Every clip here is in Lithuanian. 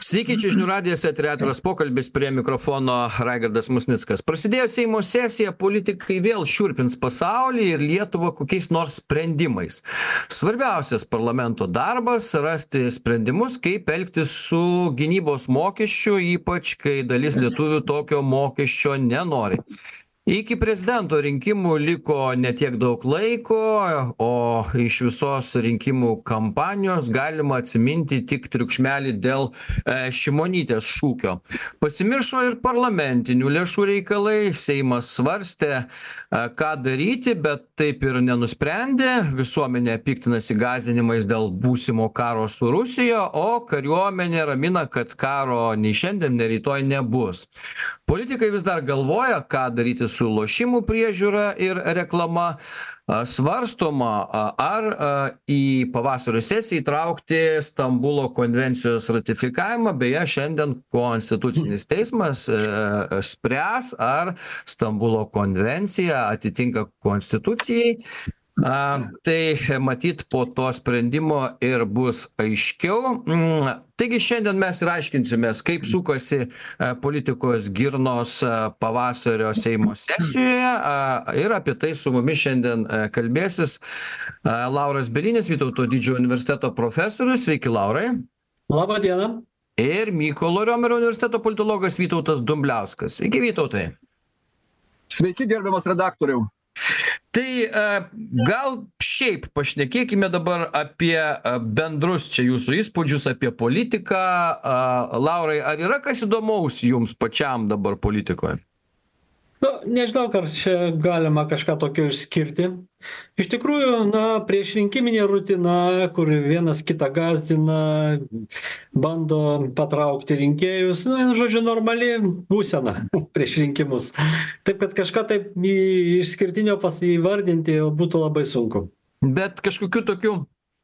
Sveiki, čia žinių radijas, eteryje atviras pokalbis, prie mikrofono Raigardas Musnickas. Prasidėjo Seimo sesija, politikai vėl šiurpins pasaulį ir Lietuvą kokiais nors sprendimais. Svarbiausias parlamento darbas - rasti sprendimus, kaip elgtis su gynybos mokesčiu, ypač kai dalis lietuvių tokio mokesčio nenori. Iki prezidento rinkimų liko ne tiek daug laiko, o iš visos rinkimų kampanijos galima atsiminti tik triukšmelį dėl Šimonytės šūkio. Pasimiršo ir parlamentinių lėšų reikalai, Seimas svarstė, ką daryti, bet taip ir nenusprendė. Visuomenė piktinasi gąsdinimais dėl būsimo karo su Rusija, o kariuomenė ramina, kad karo nei šiandien, nei rytoj nebus. Politikai vis dar galvoja, ką daryti su lošimų priežiūra ir reklama. Svarstoma, ar į pavasario sesiją įtraukti Stambulo konvencijos ratifikavimą. Beje, šiandien Konstitucinis teismas spręs, ar Stambulo konvencija atitinka Konstitucijai. Tai matyt po to sprendimo ir bus aiškiau. Taigi šiandien mes ir aiškinsimės, kaip sukasi politikos girnos pavasario Seimo sesijoje, ir apie tai su mumis šiandien kalbėsis Lauras Bielinis, Vytauto didžiojo universiteto profesorius. Sveiki, Laurai. Labą dieną. Ir Mykolo Riomerio universiteto politologas Vytautas Dumbliauskas. Sveiki, Vytautai. Sveiki, gerbiamas redaktoriau. Tai gal šiaip pašnekėkime dabar apie bendrus čia jūsų įspūdžius apie politiką. Laurai, ar yra kas įdomaus jums pačiam dabar politikoje? Nežinau, ar čia galima kažką tokio išskirti. Iš tikrųjų, priešrinkiminė rutina, kur vienas kitą gąsdina, bando patraukti rinkėjus, žodžiu, normali būsena prieš rinkimus. Taip, kad kažką taip išskirtinio įvardinti būtų labai sunku. Bet kažkokių tokių,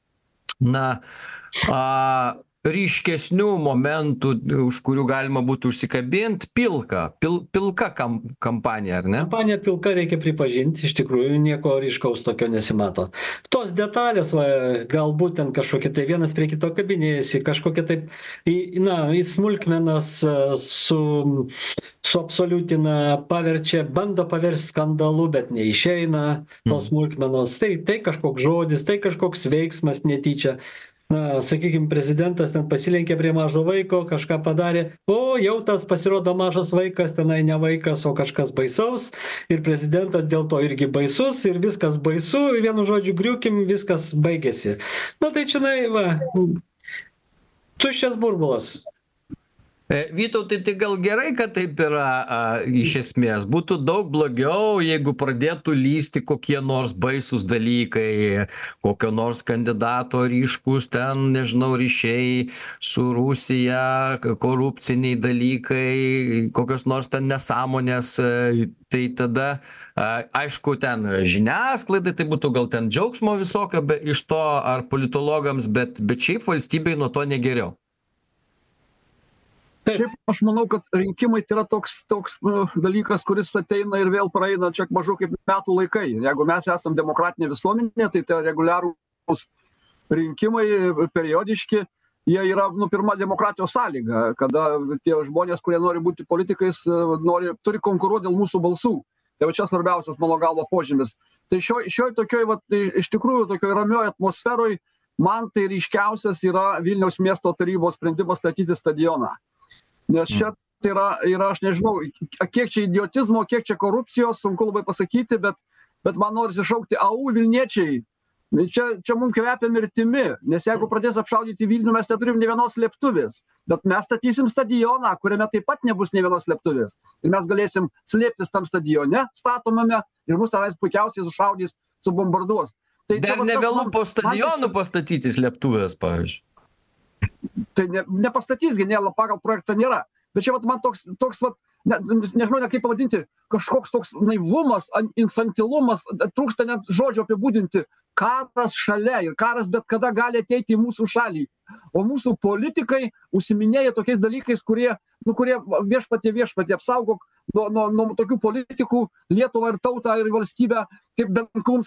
ryškesnių momentų, už kurių galima būtų užsikabinti, pilka kampanija, ar ne? Kampanija pilka, reikia pripažinti, iš tikrųjų nieko ryškaus tokio nesimato. Tos detalės, galbūt ten kažkokie tai vienas prie kito kabinėjasi, kažkokie taip, į smulkmenas suabsoliutina, bando paversti skandalu, bet neišeina tos smulkmenos. Tai kažkoks žodis, tai kažkoks veiksmas netyčia. Sakykime, prezidentas ten pasilenkė prie mažo vaiko, kažką padarė, o jau tas pasirodo mažas vaikas, tenai ne vaikas, o kažkas baisaus, ir prezidentas dėl to irgi baisus, ir viskas baisu, vienu žodžiu griukim, viskas baigėsi. Tai čia, tuščias burbulas. Vytautai, tai gal gerai, kad taip yra iš esmės. Būtų daug blogiau, jeigu pradėtų lysti kokie nors baisus dalykai, kokio nors kandidato ryškus ten, nežinau, ryšiai su Rusija, korupciniai dalykai, kokios nors ten nesąmonės. Tai tada, aišku, ten žiniasklaidai, tai būtų gal ten džiaugsmo visokio iš to ar politologams, bet šiaip valstybei nuo to negeriau. Šiaip aš manau, kad rinkimai tai yra toks dalykas, kuris ateina ir vėl praeina čia maždaug kaip metų laikai. Jeigu mes esam demokratinė visuomenė, tai reguliarūs rinkimai periodiški, jie yra pirma demokratijos sąlyga, kada tie žmonės, kurie nori būti politikais, turi konkuruoti dėl mūsų balsų. Tai čia svarbiausias mano galva požymis. Tai šioj tokioj, iš tikrųjų, tokioj ramioj atmosferoj, man tai ryškiausias yra Vilniaus miesto tarybos sprendimas statyti stadioną. Nes čia tai yra, aš nežinau, kiek čia idiotizmo, kiek čia korupcijos, sunku labai pasakyti, bet man norisi šaukti, Vilniečiai, čia mums kvepia mirtimi, nes jeigu pradės apšaudyti Vilnių, mes neturim nė vienos slėptuvės, bet mes statysim stadioną, kuriame taip pat nebus nė vienos slėptuvės. Ir mes galėsim slėptis tam stadione statomame ir mus tenais puikiausiai sušaudys, subombarduos. Dar nevėlu po stadionu pastatyti slėptuvės, pavyzdžiui. Tai nepastatys, pagal projektą nėra. Bet čia man toks nežinau, kaip pavadinti, kažkoks toks naivumas, infantilumas, trūksta net žodžio apibūdinti. Karas šalia ir karas bet kada gali ateiti į mūsų šalį. O mūsų politikai užsiminėja tokiais dalykais, kurie viešpatie apsaugok nuo tokių politikų Lietuvą ir tautą ir valstybę, kaip Benkunskas.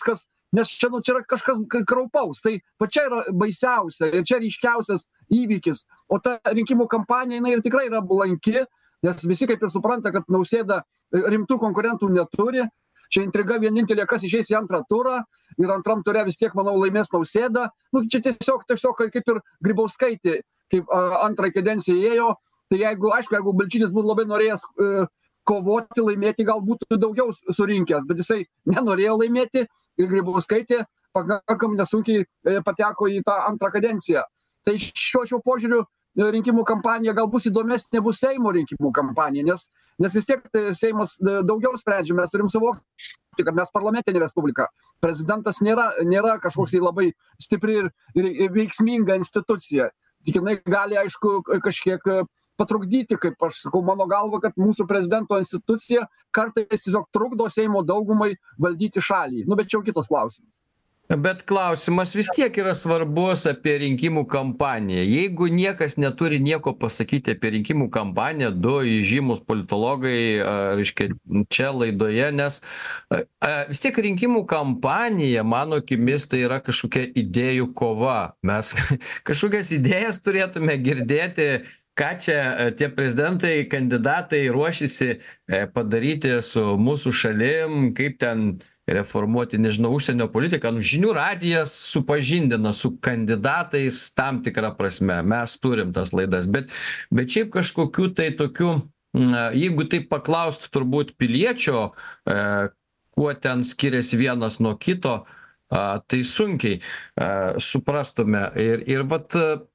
nes čia yra kažkas kraupaus. Tai va čia yra baisiausia ir čia ryškiausias įvykis. O ta rinkimų kampanija, jinai ir tikrai yra blanki, nes visi kaip ir supranta, kad Nausėda rimtų konkurentų neturi. Čia intriga vienintelė, kas išeis į antrą turą ir antram ture vis tiek, manau, laimės Nausėda. Nu, čia tiesiog kaip ir Grybauskaitė, kaip antrą kadenciją ėjo. Tai jeigu Balčytis būtų labai norėjęs kovoti, laimėti, gal būtų daugiau surinkęs, bet jisai nenorėjo laimėti ir Grybauskaitė pakankamai nesunkiai pateko į tą antrą kadenciją. Tai šiuo požiūriu rinkimų kampanija gal bus įdomesnė, bus Seimo rinkimų kampanija, nes vis tiek Seimas daugiau sprendžia, mes turim suvokti, kad mes parlamentinė respublika. Prezidentas nėra kažkoks labai stipri ir veiksminga institucija. Tik jinai gali, aišku, kažkiek patrukdyti, kaip aš sakau, mano galva, kad mūsų prezidento institucija kartais tiesiog trukdo Seimo daugumai valdyti šalį. Nu, bet čia jau kitas klausimas. Bet klausimas vis tiek yra svarbus apie rinkimų kampaniją. Jeigu niekas neturi nieko pasakyti apie rinkimų kampaniją, du įžymus politologai, reiškia, čia laidoje, nes vis tiek rinkimų kampanija, mano akimis, tai yra kažkokia idėjų kova. Mes kažkokias idėjas turėtume girdėti, ką čia tie prezidentai, kandidatai ruošiasi padaryti su mūsų šalim, kaip ten reformuoti, nežinau, užsienio politiką. Žinių radijas supažindina su kandidatais tam tikrą prasme. Mes turim tas laidas, bet šiaip kažkokių tai tokių, jeigu taip paklaustų turbūt piliečio, kuo ten skiriasi vienas nuo kito, tai sunkiai suprastume. Ir vat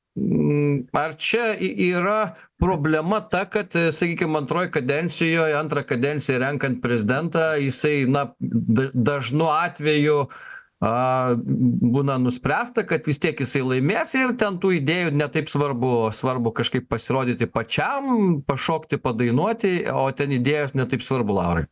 ar čia yra problema ta, kad, sakykime, antroji kadencijoje, antrą kadenciją renkant prezidentą, jisai, dažnu atveju būna nuspręsta, kad vis tiek jisai laimės ir ten tų idėjų netaip svarbu kažkaip pasirodyti pačiam, pašokti, padainuoti, o ten idėjos netaip svarbu, Laurai.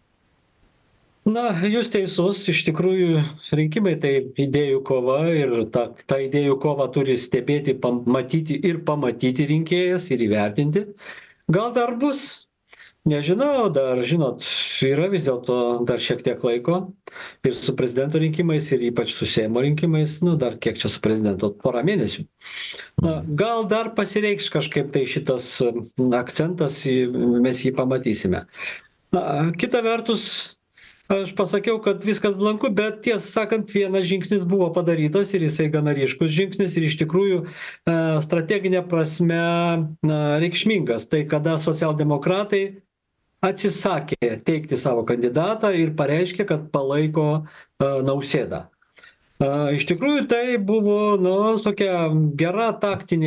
Na, jūs teisus, iš tikrųjų rinkimai tai idėjų kova ir tą idėjų kovą turi stebėti, matyti ir pamatyti rinkėjas ir įvertinti. Gal dar bus, nežinau, dar, žinot, yra vis dėlto dar šiek tiek laiko ir su prezidento rinkimais ir ypač su Seimo rinkimais, dar kiek čia su prezidento, porą mėnesių. Gal dar pasireikš kažkaip tai šitas akcentas, mes jį pamatysime. Kita vertus, aš pasakiau, kad viskas blanku, bet tiesą sakant, vienas žingsnis buvo padarytas ir jisai gana ryškus žingsnis ir iš tikrųjų strateginė prasme reikšmingas. Tai kada socialdemokratai atsisakė teikti savo kandidatą ir pareiškė, kad palaiko Nausėdą. Iš tikrųjų tai buvo tokia geras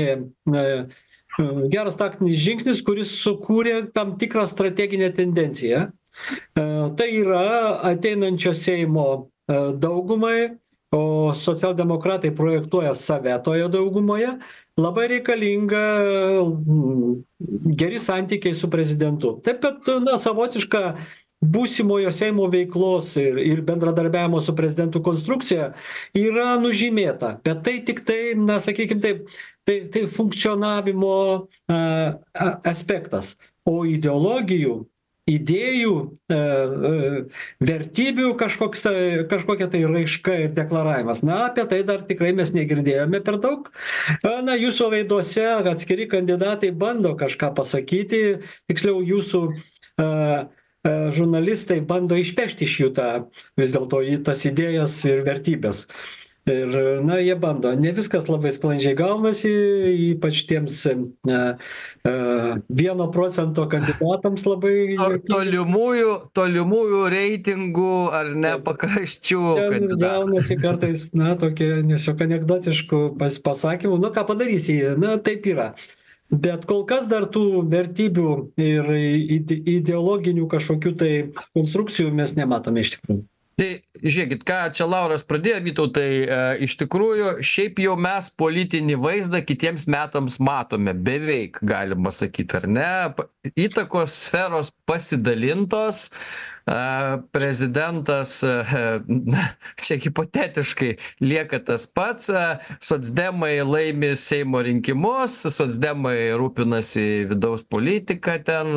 taktinis žingsnis, kuris sukūrė tam tikrą strateginę tendenciją. Tai yra ateinančio Seimo daugumai, o socialdemokratai projektuoja save toje daugumoje, labai reikalinga geri santykiai su prezidentu. Taip kad, savotiška būsimojo Seimo veiklos ir bendradarbiavimo su prezidentu konstrukcija yra nužymėta. Bet tai tik tai, sakykime taip, tai funkcionavimo aspektas. O ideologijų, idėjų, vertybių kažkokia tai raiška ir deklaravimas. Apie tai dar tikrai mes negirdėjome per daug. Jūsų laidose atskiri kandidatai bando kažką pasakyti, tiksliau jūsų žurnalistai bando išpešti iš jų vis dėlto tas idėjas ir vertybės. Ir, jie bando. Ne viskas labai sklandžiai gaunasi, ypač tiems 1% kandidatams labai... Tolimųjų reitingų ar ne pakraščių kandidatų. Gaunasi kartais, tokie nesiok anekdotiškų pasakymų. Ką padarysi, taip yra. Bet kol kas dar tų vertybių ir ideologinių kažkokių tai konstrukcijų mes nematome iš tikrųjų. Tai žiūrėkit, ką čia Lauras pradėjo, Vytautai, iš tikrųjų, šiaip jau mes politinį vaizdą kitiems metams matome, beveik galima sakyti, ar ne? Įtakos sferos pasidalintos, prezidentas, čia hipotetiškai lieka tas pats, socdemai laimi Seimo rinkimus, socdemai rūpinasi vidaus politiką ten,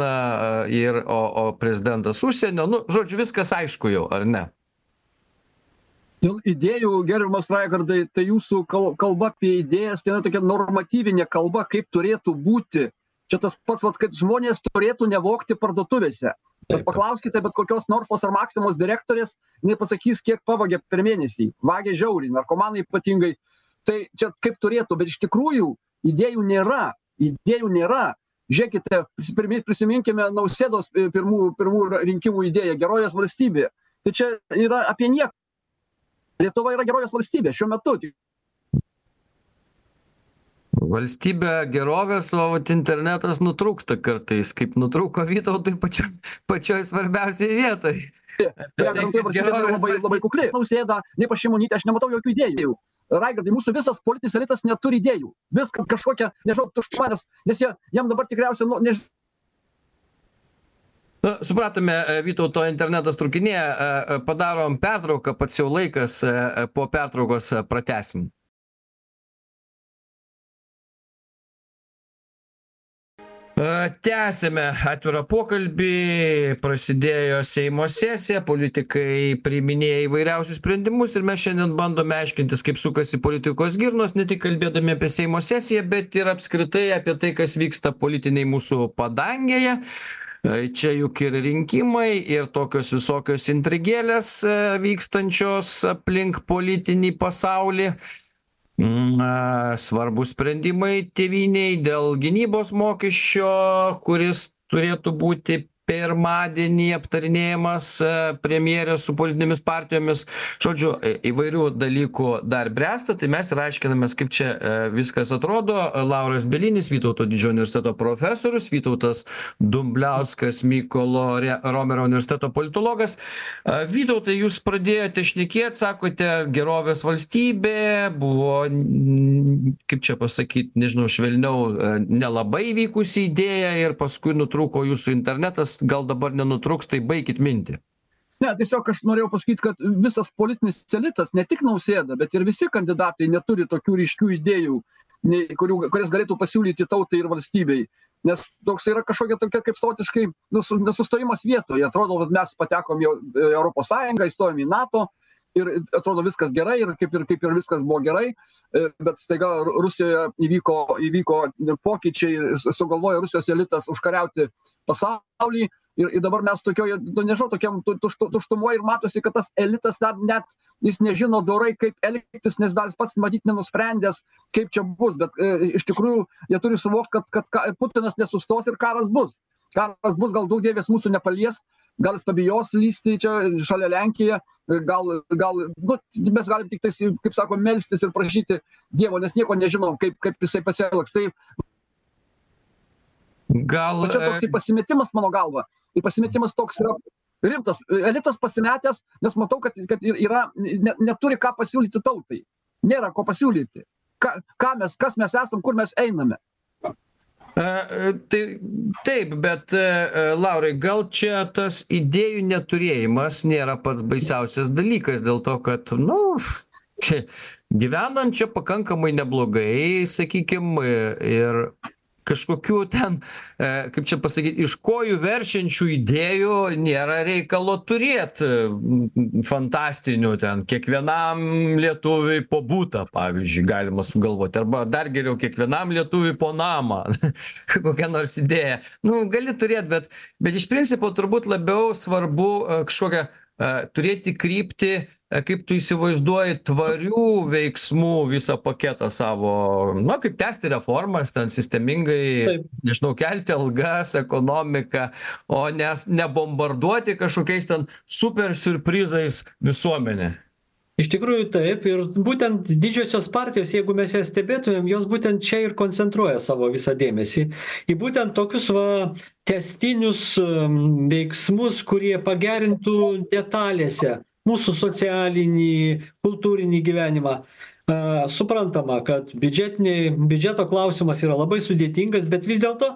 o prezidentas užsienio, žodžiu, viskas aišku jau, ar ne? Dėl idėjų, gerbiamas Raigardai, tai jūsų kalba apie idėjas, tai yra tokia normatyvinė kalba, kaip turėtų būti. Čia tas pats, kad žmonės turėtų nevogti parduotuvėse. Bet paklauskite bet kokios Norfos ar Maksimos direktorės, jinai pasakys, kiek pavogė per mėnesį. Vagė žiauriai, narkomanai ypatingai. Tai čia kaip turėtų, bet iš tikrųjų idėjų nėra. Idėjų nėra. Žiūrėkite, prisiminkime Nausėdos pirmų rinkimų idėją, gerovės valstybė. Tai čia yra apie nieką. Lietuva yra gerovės valstybė šiuo metu. Valstybė gerovės, o internetas nutrūksta kartais, kaip nutrūko Vytautui pačioj svarbiausiai vietoj. Labai kukli. Nausėda, nei pas Šimonytę, aš nematau jokių idėjų. Raigardai, mūsų visas politinis elitas neturi idėjų. Viską kažkokia, nežinau, tuštumas, nes jam dabar tikriausiai, nežinau. Na, supratome, Vytauto internetas trūkinėja, padarom pertrauką, pats jau laikas, po pertraukos pratęsim. Tęsėme atvirą pokalbį, prasidėjo Seimo sesija, politikai priiminėja įvairiausius sprendimus ir mes šiandien bandome aiškintis, kaip sukasi politikos girnos, ne tik kalbėdami apie Seimo sesiją, bet ir apskritai apie tai, kas vyksta politiniai mūsų padangėje. Čia juk ir rinkimai, ir tokios visokios intrigėlės vykstančios aplink politinį pasaulį. Svarbus sprendimai tėvyniai dėl gynybos mokesčio, kuris turėtų būti pirmadienį aptarinėjamas premjerės su politinėmis partijomis. Žodžiu, įvairių dalykų dar bręsta, tai mes ir aiškinamės, kaip čia viskas atrodo. Lauras Bielinis, Vytauto didžiojo universiteto profesorius, Vytautas Dumbliauskas, Mykolo Romerio universiteto politologas. Vytautai, jūs pradėjote šnekėti, sakote, gerovės valstybė, buvo, kaip čia pasakyti, nežinau, švelniau, nelabai vykusi idėja ir paskui nutrūko jūsų internetas. Gal dabar nenutrūks, tai baikit mintį. Ne, tiesiog aš norėjau pasakyti, kad visas politinis elitas, ne tik Nausėda, bet ir visi kandidatai neturi tokių ryškių idėjų, kurias galėtų pasiūlyti tautai ir valstybei. Nes toks yra kažkokia tokia kaip savotiškai nesustojimas vietoje. Atrodo, kad mes patekom į Europos Sąjungą, įstojom į NATO ir atrodo viskas gerai ir kaip ir viskas buvo gerai, bet staiga Rusijoje įvyko pokyčiai, sugalvojo Rusijos elitas užkariauti pasaulį ir dabar mes tokioje, nežinau, tokiam tuštumoje ir matosi, kad tas elitas dar net jis nežino dorai, kaip elgtis, nes dar jis pats matyt nenusprendęs, kaip čia bus, bet iš tikrųjų jie turi suvokti, kad Putinas nesustos ir karas bus. Karas bus, gal daug dievės mūsų nepalies, gal jis pabijos lysti čia šalia Lenkiją, gal mes galim tik tais, kaip sako, melstis ir prašyti Dievo, nes nieko nežinom, kaip jisai pasielgs. Tai gal čia toks pasimetimas mano galva. Ir pasimetimas toks yra rimtas. Elitas pasimetęs, nes matau, kad yra, neturi ką pasiūlyti tautai. Nėra ko pasiūlyti. Kas mes esam, kur mes einame. Taip, bet Laurai, gal čia tas idėjų neturėjimas nėra pats baisiausias dalykas, dėl to, kad, gyvenam čia pakankamai neblogai, sakykim, ir kažkokių ten, kaip čia pasakyti, iš kojų verčiančių idėjų nėra reikalo turėti fantastinių ten, kiekvienam lietuviui po butą, pavyzdžiui, galima sugalvoti, arba dar geriau, kiekvienam lietuviui po namą, kokią nors idėją. Gali turėti, bet iš principo turbūt labiau svarbu kažkokią turėti kryptį, kaip tu įsivaizduoji tvarių veiksmų visą paketą savo, kaip tęsti reformas, ten sistemingai, nežinau, kelti algas, ekonomiką, o ne bombarduoti kažkokiais ten super siurprizais visuomenę. Iš tikrųjų taip, ir būtent didžiosios partijos, jeigu mes jas stebėtumėm, jos būtent čia ir koncentruoja savo visą dėmesį į būtent tokius tęstinius veiksmus, kurie pagerintų detalėse mūsų socialinį, kultūrinį gyvenimą. Suprantama, kad biudžeto klausimas yra labai sudėtingas, bet vis dėlto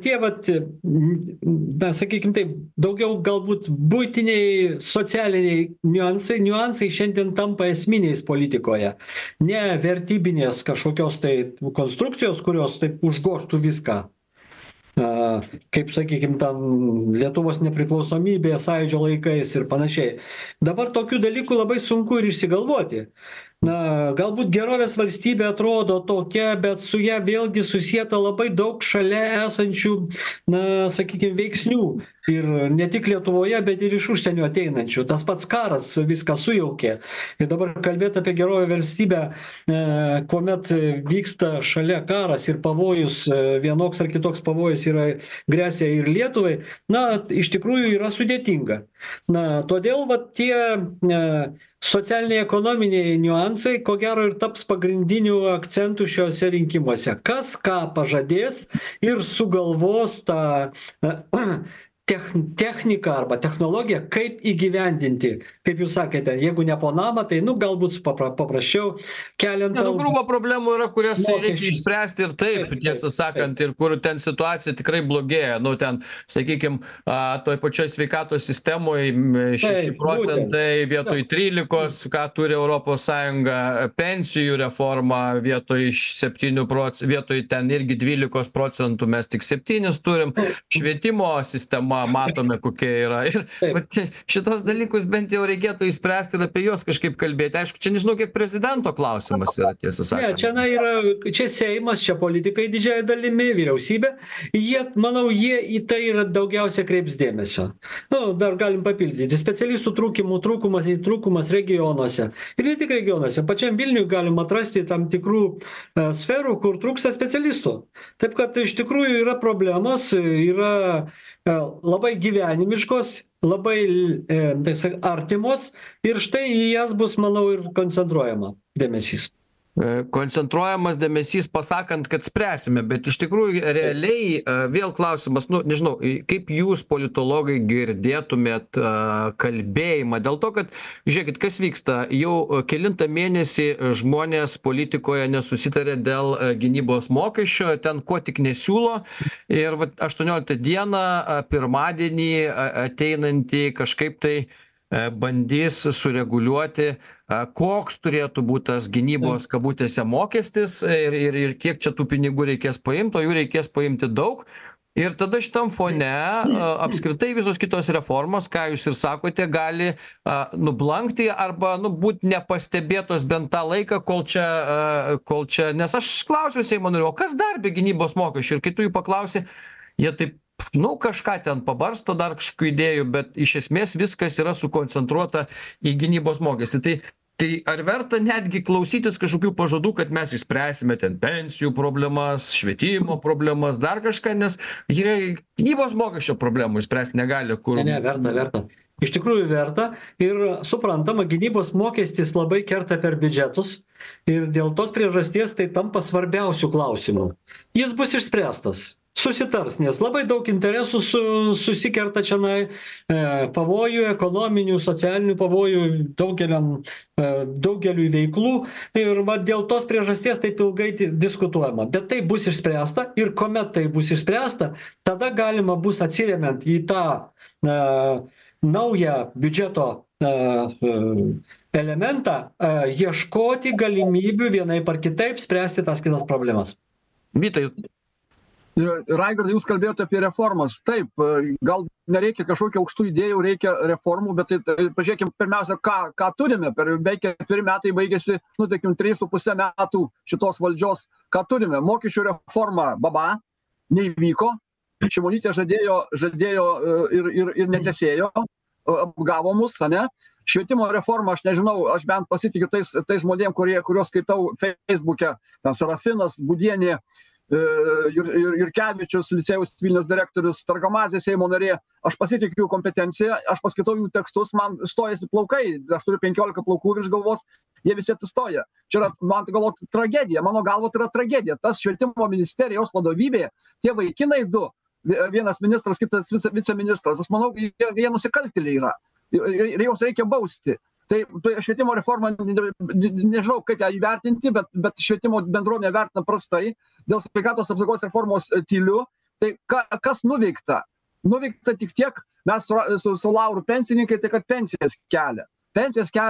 sakykime taip, daugiau galbūt buitiniai, socialiniai niuansai šiandien tampa esminiais politikoje. Ne vertybinės kažkokios tai konstrukcijos, kurios taip užgožtų viską. kaip, sakykime, ten Lietuvos nepriklausomybė, sąjūdžio laikais ir panašiai. Dabar tokių dalykų labai sunku ir išsigalvoti. Galbūt gerovės valstybė atrodo tokia, bet su ją vėlgi susieta labai daug šalia esančių, sakykime, veiksnių. Ir ne tik Lietuvoje, bet ir iš užsienio ateinančių. Tas pats karas viską sujaukė. Ir dabar kalbėti apie gerovę valstybę, kuomet vyksta šalia karas ir pavojus, vienoks ar kitoks pavojus yra grėsia ir Lietuvai, iš tikrųjų yra sudėtinga. Todėl tie socialiniai ekonominiai niuansai, ko gero, ir taps pagrindiniu akcentu šiuose rinkimuose. Kas ką pažadės ir sugalvos tą techniką arba technologiją, kaip įgyvendinti. Kaip jūs sakėte, jeigu ne po namą, tai galbūt paprasčiau keliant... Krūva problemų yra, kurias reikia išspręsti ir taip, tiesą sakant, ir kur ten situacija tikrai blogėja. Ten, sakykime, toj pačioj sveikatos sistemoje 6 procentai vietoj 13, ką turi Europos Sąjunga, pensijų reforma vietoj 7 procentų, vietoj ten irgi 12 procentų mes tik 7 turim, švietimo sistema matome, kokie yra. Ir šitos dalykus bent jau reikėtų išspręsti ir apie juos kažkaip kalbėti. Aišku, čia nežinau, kiek prezidento klausimas yra, tiesą sakant. Čia Seimas, čia politikai didžiąją dalimi, vyriausybė. Jie į tai yra daugiausia kreips dėmesio. Dar galim papildyti. Specialistų trūkumas regionuose. Ir ne tik regionuose. Pačiam Vilniui galim atrasti tam tikrų sferų, kur trūksta specialistų. Taip kad iš tikrųjų yra problemos, yra labai gyvenimiškos, labai artimos ir štai į jas bus, manau, ir koncentruojama dėmesys. Koncentruojamas dėmesys pasakant, kad spręsime, bet iš tikrųjų realiai vėl klausimas, nežinau, kaip jūs politologai girdėtumėt kalbėjimą, dėl to, kad, žiūrėkit, kas vyksta, jau kelintą mėnesį žmonės politikoje nesusitarė dėl gynybos mokesčio, ten ko tik nesiūlo ir 18 dieną, pirmadienį ateinantį kažkaip tai bandys sureguliuoti, koks turėtų būti tas gynybos kabutėse mokestis ir kiek čia tų pinigų reikės paimti, o jų reikės paimti daug. Ir tada šitam fone apskritai visos kitos reformos, ką jūs ir sakote, gali nublankti arba būti nepastebėtos bent tą laiką, kol čia, nes aš klausiu Seimo narių, o kas dar be gynybos mokesčių? Ir kai tu jų paklausi, jie taip kažką ten pabarsto, dar kažkokių idėjų, bet iš esmės viskas yra sukoncentruota į gynybos mokestį. Tai ar verta netgi klausytis kažkokių pažadų, kad mes išspręsime ten pensijų problemas, švietimo problemas, dar kažką, nes jie gynybos mokesčio problemų išspręsti negali. Verta. Iš tikrųjų verta ir suprantama, gynybos mokestis labai kerta per biudžetus ir dėl tos priežasties tai tampa svarbiausių klausimų. Jis bus išspręstas. Susitars, nes labai daug interesų susikerta čianai, pavojų, ekonominių, socialinių pavojų daugeliui veiklų ir dėl tos priežasties taip ilgai diskutuojama. Bet tai bus išspręsta ir kuomet tai bus išspręsta, tada galima bus atsiremiant į tą naują biudžeto elementą, ieškoti galimybių vienaip ar kitaip spręsti tas kitas problemas. Vytai, Raigardai, jūs kalbėjote apie reformas. Taip, gal nereikia kažkokių aukštų idėjų, reikia reformų, bet pažiūrėkime pirmiausia, ką turime. Per beveik 4 metai baigėsi, 3,5 metų šitos valdžios. Ką turime? Mokesčių reforma neįvyko. Šimonytė žadėjo ir netesėjo, apgavo mus, ne? Švietimo reforma, aš nežinau, aš bent pasitikiu tais žmonėm, kuriuos skaitau Facebook'e, ten Sarafinas, Budienė, Jurkevičius, licėjaus Vilniaus direktorius, Targamadzė, Seimo narė, aš pasitikiu jų kompetenciją, aš paskaitau jų tekstus, man stojasi plaukai, aš turiu 15 plaukų virš galvos, jie visi atsistoja. Čia yra, man galvo, tragedija, mano galvo tai yra tragedija. Tas švietimo ministerijos vadovybė, tie vaikinai du, vienas ministras, kitas viceministras, aš manau, jie nusikaltėliai yra ir juos reikia bausti. Tai švietimo reforma, nežinau, kaip ją įvertinti, bet švietimo bendruomenė vertina prastai. Dėl sveikatos apsaugos reformos tyliu. Tai kas nuveikta? Nuveikta tik tiek, mes su Lauru pensininkai, tai kad pensijas kelia. Pensijas kelia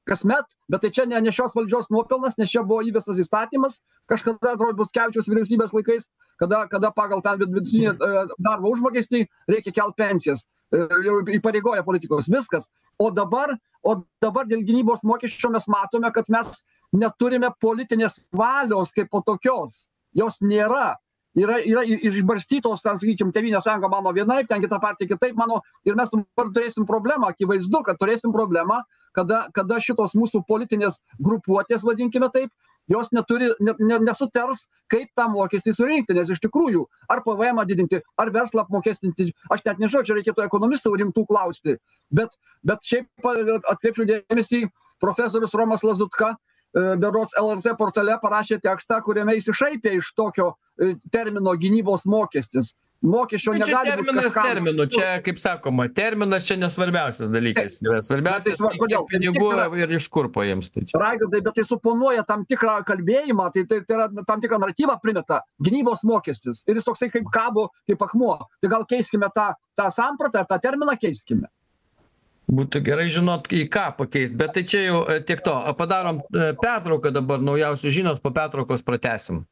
kasmet, bet tai čia ne šios valdžios nuopelnas, nes čia buvo įvestas įstatymas kažkada, atrodo, Butkevičiaus vyriausybės laikais, kada pagal tą vidutinį darbo užmokestį reikia kelt pensijas. Jau įpareigoja politikos viskas. O dabar dėl gynybos mokesčio mes matome, kad mes neturime politinės valios kaip po tokios. Jos nėra. Yra išbarstytos, ten, sakykim, Tėvynės sąjunga mano vienaip, ten kita partija kitaip mano, ir mes dabar turėsim problemą, akivaizdu, kad turėsim problemą, kada šitos mūsų politinės grupuotės, vadinkime taip, jos nesutars, kaip tą mokestį surinkti, nes iš tikrųjų, ar PVM didinti, ar verslą apmokestinti, aš net nežinau, čia reikėtų ekonomistų rimtų klausti, bet šiaip atkreipčiau dėmesį, profesorius Romas Lazutka, berods LRT portale parašė tekstą, kuriame išsišaipė iš tokio termino gynybos mokestis. Mokesčio negali būti kažkam. Terminų, čia, kaip sakoma, terminas čia nesvarbiausias dalykas. Svarbiausias, kiek pinigų ir iš kur paėms. Raigardai, bet tai suponuoja tam tikrą kalbėjimą, tai yra tam tikrą naratyvą primeta, gynybos mokestis. Ir jis toksai kaip kabo, kaip akmuo. Tai gal keiskime tą sampratą, tą terminą keiskime. Būtų gerai žinot, į ką pakeisti, bet tai čia jau tiek to. Padarom pertrauką dabar, naujausios žinios, po pertraukos pratęsim.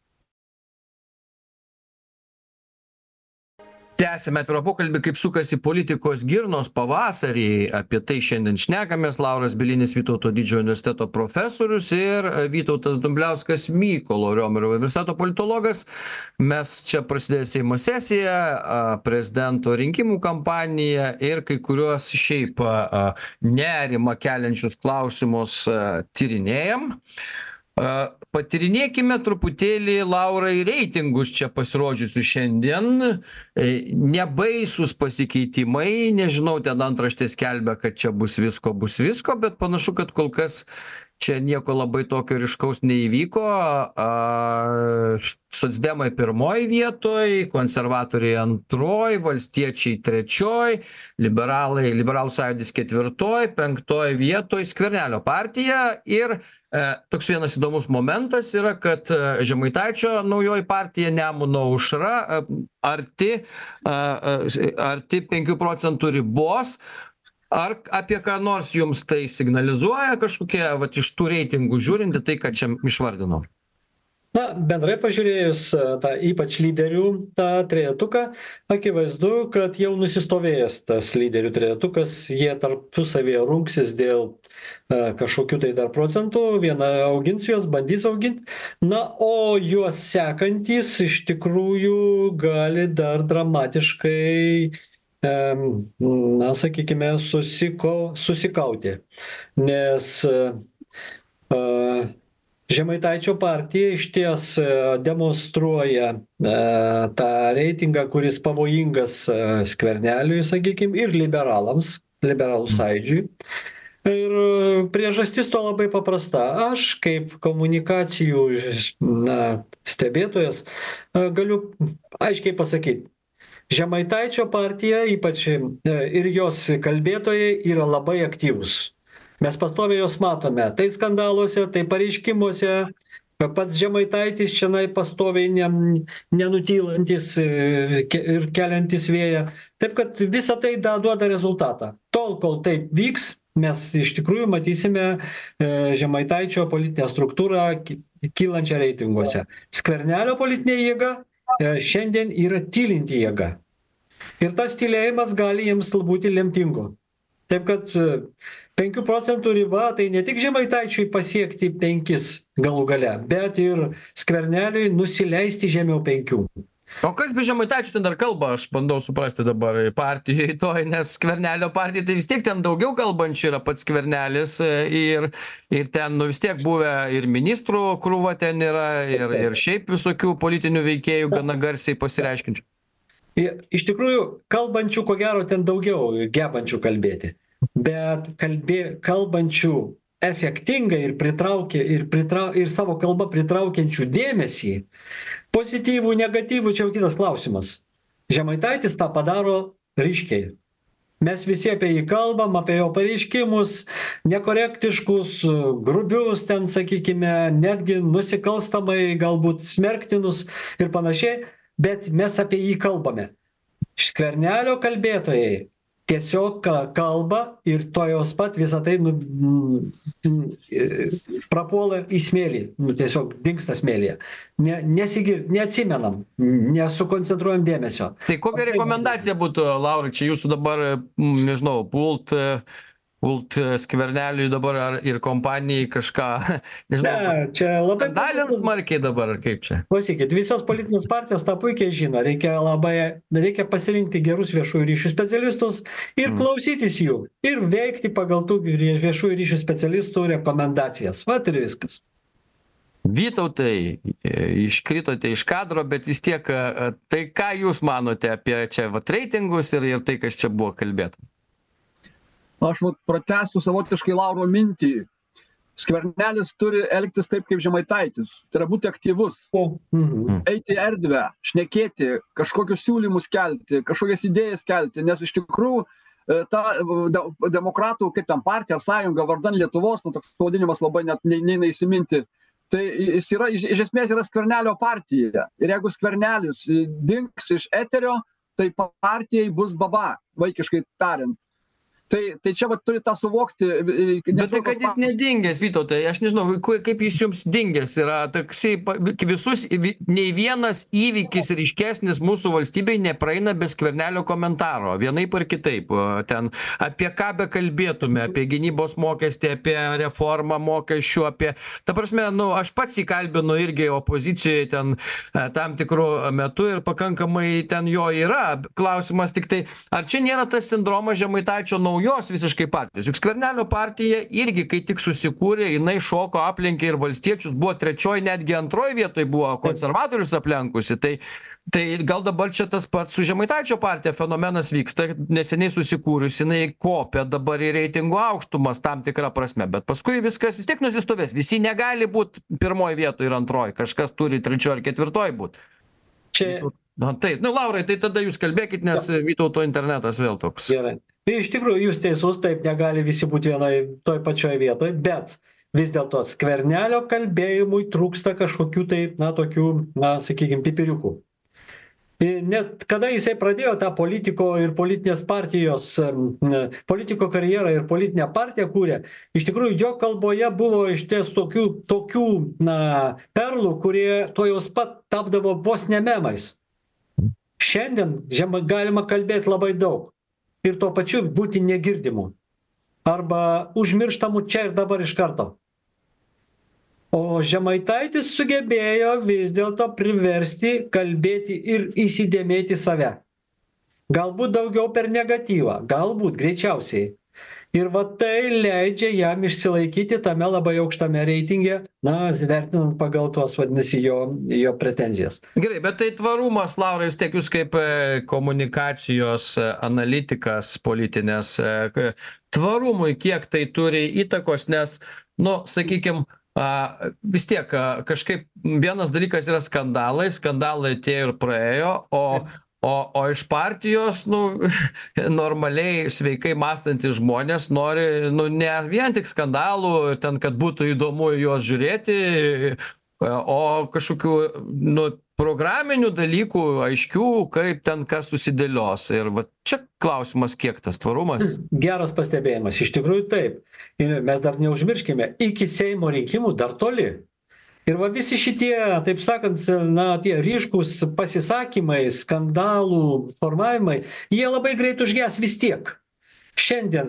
Tęsime atvirą pokalbį, kaip sukasi politikos girnos pavasarį. Apie tai šiandien šnekamės. Lauras Bielinis, Vytauto didžiojo universiteto profesorius, ir Vytautas Dumbliauskas, Mykolo Riomerio universiteto politologas. Mes čia prasidės Seimo sesija, prezidento rinkimų kampanija ir kai kuriuos šiaip nerimą keliančius klausimus tyrinėjam. Patyrinėkime truputėlį, Laurai, reitingus čia pasirodžiusius šiandien. Nebaisūs pasikeitimai, nežinau, ten antraštės skelbia, kad čia bus visko, bet panašu, kad kol kas čia nieko labai tokio ryškaus neįvyko. Socdemai pirmoj vietoj, konservatoriai antroj, valstiečiai trečioj, liberalų sąjūdis ketvirtoj, penktoj vietoj Skvernelio partija. Ir toks vienas įdomus momentas yra, kad Žemaitaičio naujoji partija Nemuno aušra arti 5 procentų ribos. Ar apie ką nors jums tai signalizuoja kažkokie, iš tų reitingų žiūrinti, tai, ką čia išvardinau? Na, bendrai pažiūrėjus tą ypač lyderių tą trejetuką, akivaizdu, kad jau nusistovėjęs tas lyderių trejetukas, jie tarpusavėje rungsis dėl kažkokių tai dar procentų, vieną augins juos, bandys auginti, na, o juos sekantys iš tikrųjų gali dar dramatiškai na, sakykime, susikauti, nes Žemaitaičio partija išties demonstruoja tą reitingą, kuris pavojingas Skverneliui, sakykime, ir liberalų sąjūdžiui. Ir priežastis to labai paprasta. Aš kaip komunikacijų stebėtojas galiu aiškiai pasakyti, Žemaitaičio partija, ypač ir jos kalbėtojai, yra labai aktyvūs. Mes pastoviai jos matome, tai skandaluose, tai pareiškimuose, pats Žemaitaitis šiandien pastoviai nenutylantis ir keliantis vėją. Taip kad visa tai duoda rezultatą. Tol, kol taip vyks, mes iš tikrųjų matysime Žemaitaičio politinę struktūrą kylančią reitinguose. Skvernelio politinė jėga šiandien yra tylinti jėga. Ir tas tylėjimas gali jiems būti lemtingu. Taip kad 5 procentų riba tai ne tik Žemaitaičiui pasiekti 5 galų gale, bet ir Skverneliui nusileisti žemiau 5. O kas be Žemaitaičio ten dar kalba, aš bandau suprasti dabar partijoje toj, nes Skvernelio partija tai vis tiek ten daugiau kalbančių yra pats Skvernelis ir ten vis tiek buvę ir ministrų krūva ten yra ir šiaip visokių politinių veikėjų gana garsiai pasireiškinčių. Iš tikrųjų, kalbančių ko gero ten daugiau, gebančių kalbėti, bet kalbančių efektingai ir savo kalbą pritraukiančių dėmesį, pozityvų, negatyvų, čia jau kitas klausimas. Žemaitaitis tą padaro ryškiai. Mes visi apie jį kalbam, apie jo pareiškimus, nekorektiškus, grubius ten, sakykime, netgi nusikalstamai, galbūt smerktinus ir panašiai, bet mes apie jį kalbame. Skvernelio kalbėtojai tiesiog kalba ir tojos pat visą tai prapuola į smėlį, tiesiog dingsta smėlyje. Neatsimenam, nesukoncentruojam dėmesio. Tai kokia rekomendacija būtų, Laurai, čia jūsų dabar, nežinau, pult Skverneliui dabar ir kompanijai kažką, nežinau, skandalins smarkiai dabar, ar kaip čia? Klausykit, visos politinės partijos tą puikiai žino, reikia pasirinkti gerus viešųjų ryšių specialistus ir klausytis jų, ir veikti pagal tų viešųjų ryšių specialistų rekomendacijas. Vat ir viskas. Vytautai, iškritote iš kadro, bet vis tiek, tai ką jūs manote apie čia reitingus ir tai, kas čia buvo kalbėta? Aš pratęsiu savotiškai Lauro mintį. Skvernelis turi elgtis taip, kaip Žemaitaitis. Tai yra būti aktyvus. Eiti į erdvę, šnekėti, kažkokius siūlymus kelti, kažkokias idėjas kelti, nes iš tikrųjų ta demokratų, kaip ten partija ar sąjunga vardan Lietuvos, toks pavadinimas labai net neina įsiminti, tai jis yra, iš esmės yra Skvernelio partija. Ir jeigu Skvernelis dings iš eterio, tai partijai bus baba, vaikiškai tariant. Tai čia turi tą suvokti. Bet tai, kad jis nedingęs, Vytautai, aš nežinau, kaip jis jums dingęs yra, taksi visus, nei vienas įvykis ryškesnis mūsų valstybei nepraeina be Skvernelio komentaro, vienaip ar kitaip. Ten apie ką bekalbėtume, apie gynybos mokestį, apie reformą mokesčių, apie, ta prasme, aš pats įkalbinu irgi opozicijoje ten tam tikrų metų ir pakankamai ten jo yra. Klausimas tik tai, ar čia nėra tas sindromas Žemaitaičio naujos visiškai partijos. Juk Skvernelio partija irgi, kai tik susikūrė, jinai šoko aplenkė ir valstiečius, buvo trečioji, netgi antroji vietoje buvo konservatorius aplenkusi. Tai gal dabar čia tas pats su Žemaitaičio partija fenomenas vyksta, neseniai susikūrusi, jinai kopia dabar į reitingų aukštumas tam tikrą prasme, bet paskui viskas vis tiek nusistovės. Visi negali būti pirmoji vietoje ir antroji, kažkas turi trečioji ar ketvirtoji būti. Taip, Laurai, tai tada jūs kalbėkit, nes Vytauto internetas vėl toks. Gerai. Tai iš tikrųjų jūs teisus, taip negali visi būti toj pačioj vietoje, bet vis dėlto Skvernelio kalbėjimui trūksta kažkokių tai, tokių, sakykime, pipiriukų. Net kada jisai pradėjo tą politiko ir politinės partijos, politiko karjerą ir politinę partiją kūrė, iš tikrųjų jo kalboje buvo iš ties tokių perlų, kurie tojos pat tapdavo vos ne memais. Šiandien galima kalbėti labai daug ir tuo pačiu būti negirdimu arba užmirštamu čia ir dabar iš karto. O Žemaitaitis sugebėjo vis dėlto priversti kalbėti ir įsidėmėti save. Galbūt daugiau per negatyvą, galbūt greičiausiai. Ir tai leidžia jam išsilaikyti tame labai aukštame reitinge, vertinant pagal tuos, vadinasi, jo pretenzijas. Gerai, bet tai tvarumas, Laurai, vis tiek jūs kaip komunikacijos analitikas politinės, tvarumui kiek tai turi įtakos, nes, sakykime, vis tiek kažkaip vienas dalykas yra skandalai atėjo ir praėjo, o iš partijos, normaliai sveikai mąstantys žmonės nori, ne vien tik skandalų, ten, kad būtų įdomu juos žiūrėti, o kažkokių, programinių dalykų aiškių, kaip ten kas susidėlios. Ir čia klausimas, kiek tas tvarumas. Geras pastebėjimas, iš tikrųjų taip. Ir mes dar neužmirškime, iki Seimo rinkimų dar toli. Ir visi šitie, taip sakant, tie ryškus pasisakymai, skandalų formavimai, jie labai greit užges vis tiek. Šiandien,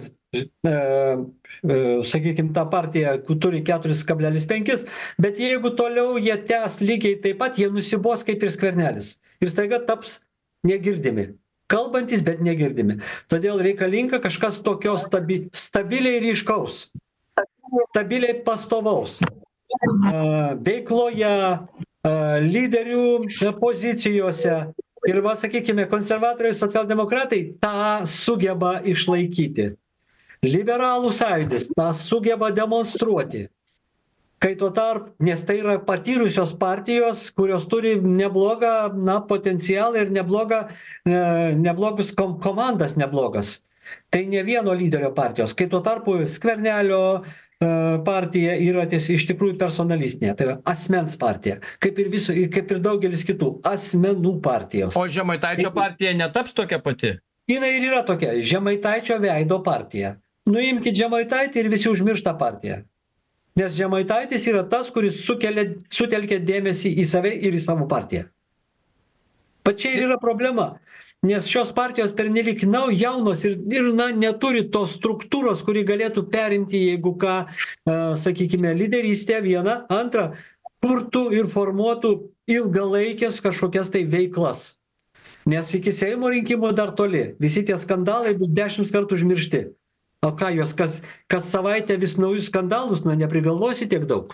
sakykime, ta partija turi 4,5, bet jeigu toliau jie tęs lygiai taip pat, jie nusibos kaip ir Skvernelis. Ir staiga taps negirdimi. Kalbantis, bet negirdimi. Todėl reikalinga kažkas tokio stabiliai ryškaus, stabiliai pastovaus. Veikloje, lyderių pozicijose ir, sakykime, konservatoriai, socialdemokratai tą sugeba išlaikyti. Liberalų sąjūdis tą sugeba demonstruoti. Kai tuo tarp, nes tai yra patyrusios partijos, kurios turi neblogą potencialą ir neblogus komandas neblogas. Tai ne vieno lyderio partijos. Kai tuo tarpu Skvernelio partija yra iš tikrųjų personalistinė, tai yra asmens partija, kaip ir daugelis kitų asmenų partijos. O Žemaitaičio partija netaps tokia pati? jinai ir yra tokia Žemaitaičio veido partija. Nuimkit Žemaitaitį ir visi užmiršta partiją. Nes Žemaitaitis yra tas, kuris sutelkia dėmesį į save ir į savo partiją. Pačiai ir yra problema. Nes šios partijos pernelik jaunos ir neturi tos struktūros, kuri galėtų perimti, jeigu ką, sakykime, lyderystę vieną, antrą, kurtų ir formuotų ilgalaikės kažkokias tai veiklas. Nes iki Seimo rinkimų dar toli. Visi tie skandalai bus 10 kartų užmiršti. O ką jos, kas savaitę vis naujus skandalus, neprigalvosi tiek daug.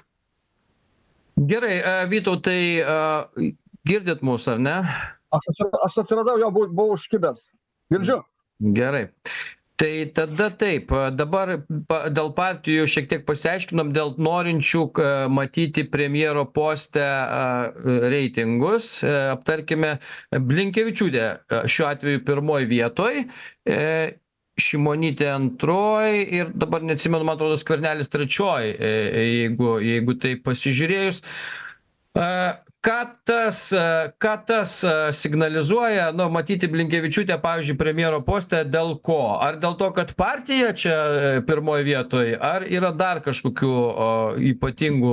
Gerai, Vytautai, girdit mūsų, ar ne? Aš atsiradau, jau buvau užkibęs. Girdžiu. Gerai. Tai tada taip, dabar dėl partijų šiek tiek pasiaiškinom, dėl norinčių matyti premjero poste reitingus. Aptarkime, Blinkevičiūtė šiuo atveju pirmoj vietoj, Šimonytė antroj ir dabar neatsimenu, man atrodo, Skvernelis trečioj, jeigu tai pasižiūrėjus. Ką tas signalizuoja, matyti Blinkevičiūtę, pavyzdžiui, premjero poste, dėl ko? Ar dėl to, kad partija čia pirmoje vietoje, ar yra dar kažkokių ypatingų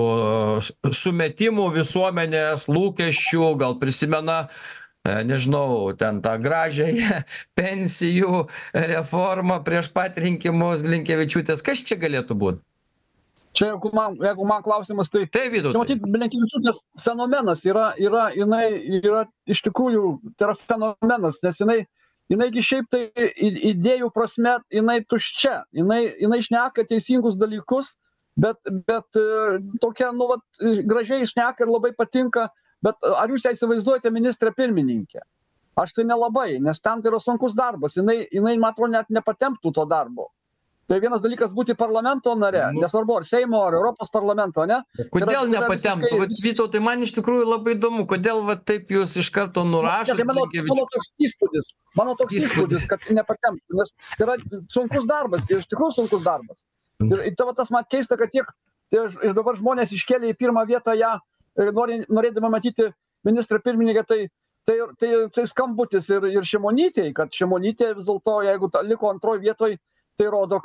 sumetimų visuomenės, lūkesčių, gal prisimena, nežinau, ten tą gražiąją pensijų reformą prieš pat rinkimus Blinkevičiūtės. Kas čia galėtų būti? Čia, jeigu man klausimas, tai Vytautai. Matyt, Blinkevičiūtės fenomenas jinai yra iš tikrųjų, tai yra fenomenas, nes jinai šiaip tai idėjų prasme, jinai tuščia, jinai šneka teisingus dalykus, bet tokia, gražiai šneka ir labai patinka, bet ar jūs įsivaizduojate ministrę pirmininkę? Aš tai nelabai, nes ten tai yra sunkus darbas, jinai man atrodo, net nepatemptų to darbo. Tai vienas dalykas būti parlamento nare, nesvarbu, ar Seimo, ar Europos parlamento, ne? Kodėl nepatemptų? Vytautai, man iš tikrųjų labai įdomu, kodėl taip jūs iš karto nurašote? Mano toks įspūdis, kad nepatemptų, nes tai yra sunkus darbas, ir iš tikrųjų sunkus darbas. Ir tas man keista, kad tiek, ir dabar žmonės iškėlė į pirmą vietą ją, norėdama matyti ministrą pirmininkę, tai skambutis ir Šimonytei, kad Šimonytė vis dėlto, jeigu liko antroje vietoje, tai rodo,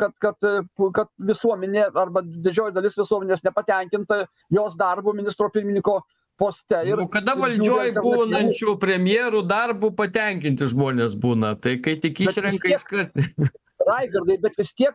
kad visuomenė arba didžioji dalis visuomenės nepatenkinta jos darbu ministro pirmininko poste. Kada valdžioj būnančių premjerų darbų patenkinti žmonės būna, tai kai tik išrenka iškart. Raigardai, bet vis tiek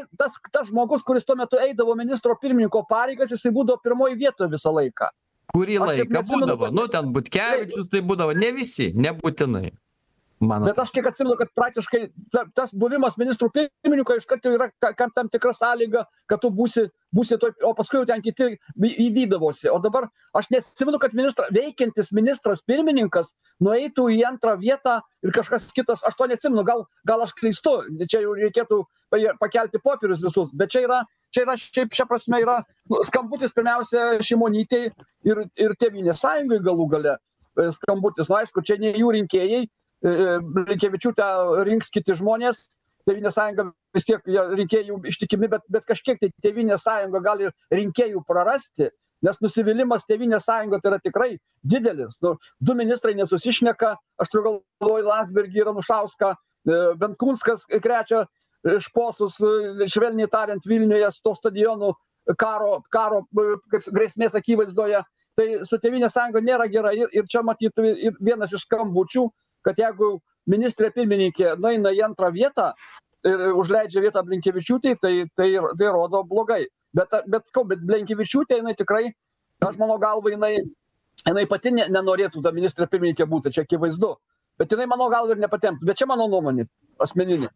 tas žmogus, kuris tuo metu eidavo ministro pirmininko pareigas, jisai būdavo pirmoje vietoje visą laiką. Kurį laiką būdavo? Ten Butkevičius tai būdavo, ne visi, nebūtinai. Bet aš kiek atsimenu, kad praktiškai tas buvimas ministrų pirmininko iškart jau yra tam tikra sąlyga, kad tu būsi o paskui jau ten kiti įvydavosi. O dabar aš neatsimenu, kad veikiantis ministras pirmininkas nueitų į antrą vietą ir kažkas kitas, aš to neatsimenu, gal aš klystu, čia jau reikėtų pakelti popierius visus, bet čia yra šiaip šia prasme yra skambutis pirmiausia Šimonytei ir Tėvynės sąjungai galų gale skambutis. Aišku, čia ne jų rinkėjai, Blinkevičiūtę rinks kiti žmonės, Tėvynės sąjunga vis tiek rinkėjų ištikimi, bet kažkiek tai Tėvynės sąjunga gali rinkėjų prarasti, nes nusivylimas Tėvynės sąjunga tai yra tikrai didelis. Du ministrai nesusišneka, aš turiu galvoj Landsbergį ir Anušauską, Benkunskas krečia šposus, švelniai tariant, Vilniuje su to stadionu karo kaip grėsmės akivaizdoje. Tai su Tėvynės sąjunga nėra gerai ir čia matyti vienas iš skambučių, kad jeigu ministrė pirmininkė nueina į antrą vietą ir užleidžia vietą Blinkevičiūtei, tai rodo blogai. Bet Blinkevičiūtė, jinai tikrai, aš mano galva, jinai pati nenorėtų ta ministrė pirmininkė būti, čia akivaizdu. Bet jinai mano galva ir nepatemptų. Bet čia mano nuomonė asmeninė.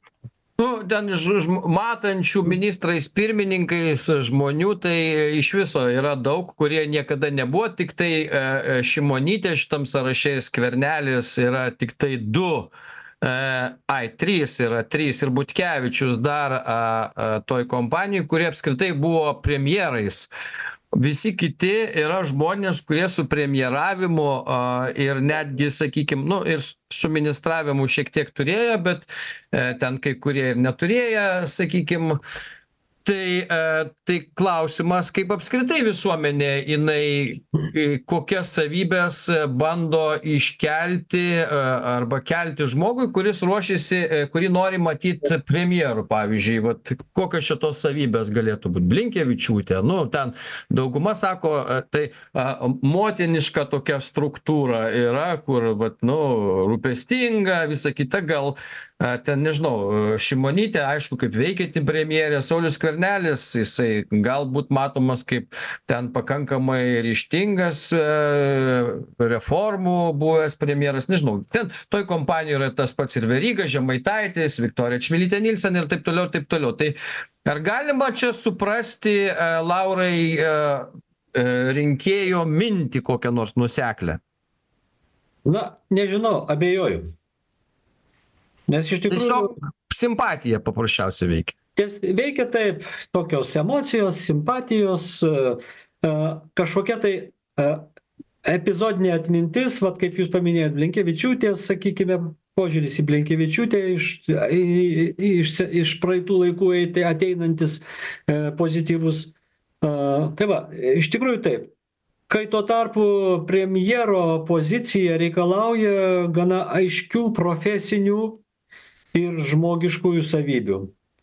Ten matančių ministrais pirmininkais žmonių, tai iš viso yra daug, kurie niekada nebuvo, tik tai Šimonytė šitam sąraše ir Skvernelis yra tik tai 2, 3 yra 3 ir Butkevičius dar toj kompanijai, kurie apskritai buvo premjerais. Visi kiti yra žmonės, kurie su premjeravimu ir netgi, sakykime, ir su ministravimu šiek tiek turėjo, bet ten kai kurie ir neturėjo, sakykime, Tai klausimas, kaip apskritai visuomenė, kokias savybės bando iškelti arba kelti žmogui, kuris ruošiasi, kurį nori matyti premjeru, pavyzdžiui, vat, kokios šitos savybės galėtų būti. Blinkevičiūtė, ten dauguma sako, tai motiniška tokia struktūra yra, kur, rūpestinga, visa kita, gal ten, nežinau, Šimonytė, aišku, kaip veikianti premjerė, Saulius Skvernelis, jisai galbūt matomas kaip ten pakankamai ryžtingas reformų buvęs premjeras, nežinau, ten toj kompanijoje yra tas pats ir Veryga, Žemaitaitis, Viktorija Čmilytė Nilsen ir taip toliau, taip toliau. Tai ar galima čia suprasti, Laurai, rinkėjo mintį kokią nors nuoseklę? Nežinau, abejoju. Nes iš tikrųjų... Tiesiog simpatija paprasčiausiai veikia. Veikia taip, tokios emocijos, simpatijos, kažkokia tai epizodinė atmintis, kaip jūs paminėjot, Blinkevičiūtės, sakykime, požiūris į Blinkevičiūtę iš praeitų laikų ateinantis pozityvus. Tai va, iš tikrųjų taip. Kai tuo tarpu premjero pozicija reikalauja gana aiškių profesinių ir žmogiškųjų savybių.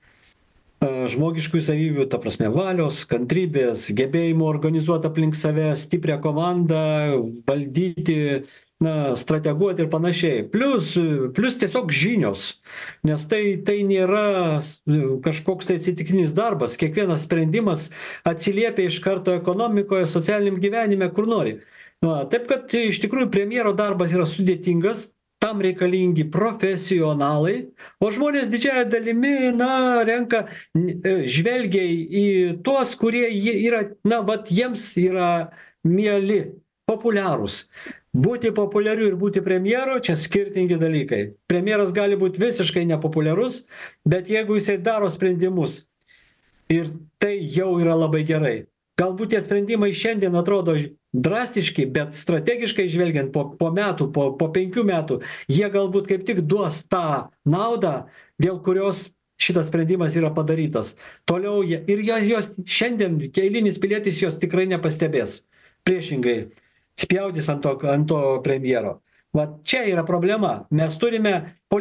Žmogiškųjų savybių, ta prasme, valios, kantrybės, gebėjimo organizuoti aplink save stiprią komandą, valdyti, strateguoti ir panašiai. Plus tiesiog žinios, nes tai nėra kažkoks tai atsitiktinis darbas. Kiekvienas sprendimas atsiliepia iš karto ekonomikoje, socialiniam gyvenime, kur nori. Taip kad iš tikrųjų premjero darbas yra sudėtingas, tam reikalingi profesionalai, o žmonės didžiąją dalimi, renka, žvelgia į tuos, kurie yra, jiems yra mieli, populiarūs. Būti populiariu ir būti premjeru čia skirtingi dalykai. Premjeras gali būti visiškai nepopuliarus, bet jeigu jisai daro sprendimus, ir tai jau yra labai gerai. Galbūt tie sprendimai šiandien atrodo drastiški, bet strategiškai žvelgiant po metų, po 5 metų, jie galbūt kaip tik duos tą naudą, dėl kurios šitas sprendimas yra padarytas. Toliau ir jos šiandien eilinis pilietis jos tikrai nepastebės. Priešingai, spjaudys ant to premjero. Čia yra problema. Mes turime,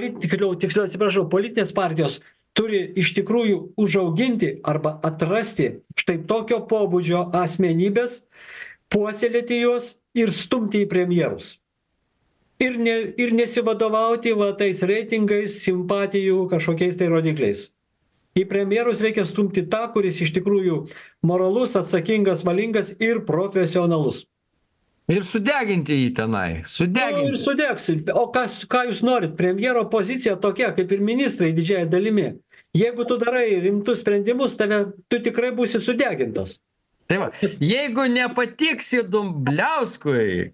politinės partijos turi iš tikrųjų užauginti arba atrasti štai tokio pobūdžio asmenybės, puoselėti juos ir stumti į premjerus. Ir nesivadovauti tais reitingais, simpatijų, kažkokiais tai rodikliais. Į premjerus reikia stumti tą, kuris iš tikrųjų moralus, atsakingas, valingas ir profesionalus. Ir sudeginti jį tenai. Ir sudegsi. O ką jūs norit? Premjero pozicija tokia, kaip ir ministrai didžiąją dalimi. Jeigu tu darai rimtus sprendimus, tu tikrai būsi sudegintas. Tai va, jeigu nepatiksi Dumbliauskui,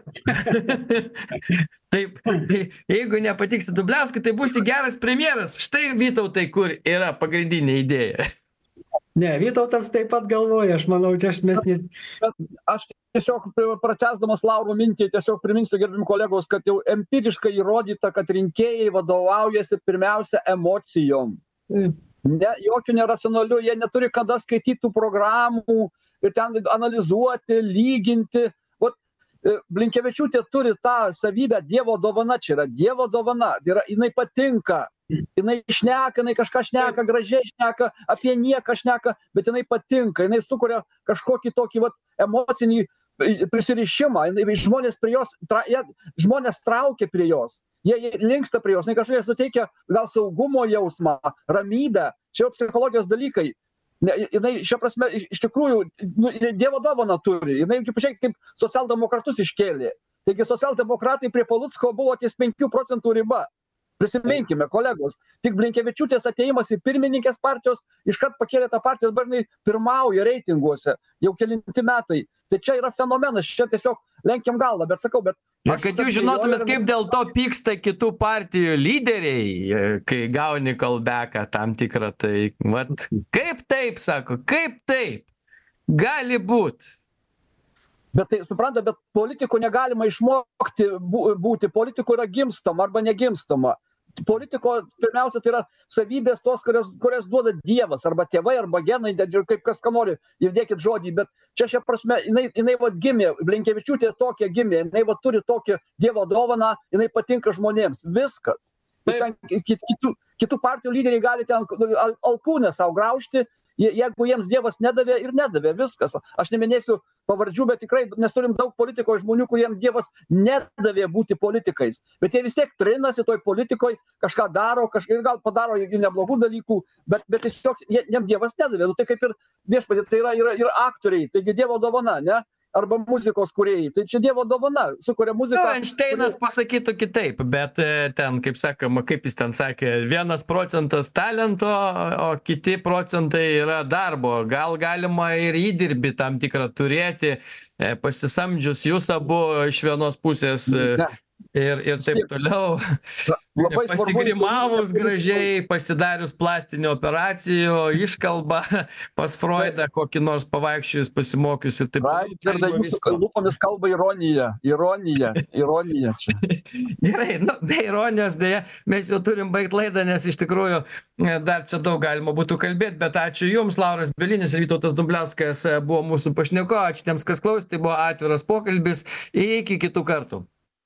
taip, jeigu nepatiksi Dumbliauskui, tai būsi geras premjeras. Štai, Vytautai, kur yra pagrindinė idėja. Ne, Vytautas taip pat galvoja, aš manau, čia Aš tiesiog pratęsdamas Lauro mintį, tiesiog priminsiu gerbimi kolegos, kad jau empiriškai įrodyta, kad rinkėjai vadovaujasi pirmiausia emocijom. Jokių neracionalių, jie neturi kada skaityti programų ir ten analizuoti, lyginti. Blinkevičiūtė turi tą savybę, Dievo dovana, čia yra Dievo dovana, jinai patinka. Jinai šneka, jinai kažką šneka, gražiai šneka, apie nieką šneka, bet jinai patinka, jinai sukuria kažkokį tokį emocinį prisirišimą, žmonės prie jos, žmonės traukia prie jos, jie linksta prie jos, jinai kažkokia suteikia gal saugumo jausmą, ramybę, čia jau psichologijos dalykai. Jinai šia prasme iš tikrųjų Dievo dovaną turi, jinai pažiūrėkit kaip socialdemokratus iškėlė. Taigi socialdemokratai prie Palucko buvo ties 5 procentų riba. Prisiminkime, kolegos, tik Blinkevičiūtės atėjimas į pirmininkės partijos iškart pakėlė tą partiją, dabar jinai pirmauja reitinguose jau kelinti metai. Tai čia yra fenomenas, čia tiesiog lenkiam galvą, bet sakau, kad jūs žinotumėt, kaip dėl to pyksta kitų partijų lyderiai, kai gauni callbacką tam tikrą, tai kaip taip, sako, kaip taip, gali būt. Bet tai, supranta, bet politikų negalima išmokti būti, politikų yra gimstama arba negimstama. politiko pirmiausia tai yra savybės tos, kurias duoda Dievas, arba tėvai, arba genai, kaip kas ką nori, įdėkit žodį, bet čia šia prasme, jinai vat gimė, Blinkevičiūtė tokia gimė, jinai vat turi tokią Dievo dovaną, jinai patinka žmonėms, viskas. Ten kitų partijų lyderiai gali ten alkūnę savo graužti, jeigu jiems Dievas nedavė ir nedavė, viskas. Aš neminėsiu pavardžių, bet tikrai mes turim daug politikoje žmonių, kuriems Dievas nedavė būti politikais. Bet jie vis tiek trinasi toj politikoje, kažką daro, ir gal padaro neblogų dalykų, bet tiesiog jiems Dievas nedavė. Nu, tai kaip ir viešpatie, tai yra ir aktoriai, taigi Dievo dovana, ne? Arba muzikos kūrėjai. Tai čia Dievo dovana, sukuria muziką. Einšteinas pasakytų kitaip, bet ten, kaip sakoma, kaip jis ten sakė, 1% talento, o kiti procentai yra darbo. Gal galima ir įdirbį tam tikrą turėti, pasisamdžius jūs abu iš vienos pusės ir taip toliau. Pasigrimavus gražiai, pasidarius plastinių operacijų, iškalbą pas Freudą, kokį nors pavaikščiojus, pasimokius ir taip toliau. Raigardai, jūsų lūpomis kalba ironija čia. Gerai, be ironijos dėja, mes jau turim baigt laidą, nes iš tikrųjų dar čia daug galima būtų kalbėti, bet ačiū Jums, Lauras Bielinis ir Vytautas Dumbliauskas buvo mūsų pašnekovai, ačiū tiems, kas klausė, tai buvo atviras pokalbis, iki kitų kartų.